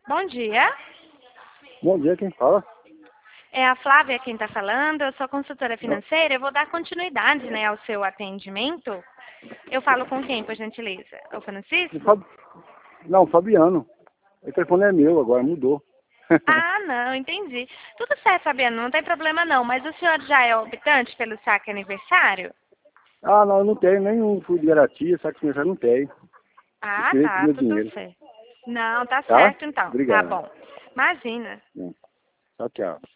Bom dia. Bom dia, quem fala? É a Flávia quem está falando. Eu sou consultora Não, financeira. Eu vou dar continuidade, né, ao seu atendimento. Eu falo com quem, por gentileza? O Francisco? não, Fabiano. O telefone é meu agora, mudou. Ah, não, entendi. Tudo certo, Fabiano, não tem problema não. Mas o senhor já é optante pelo saque aniversário? Ah, não, eu não tenho nenhum fundo de garantia, sabe que não tem. Eu Ah, queria com tá, meu tudo dinheiro. certo. Não, tá Tá? certo então. Tá Obrigado. bom. Imagina. Tchau, tchau.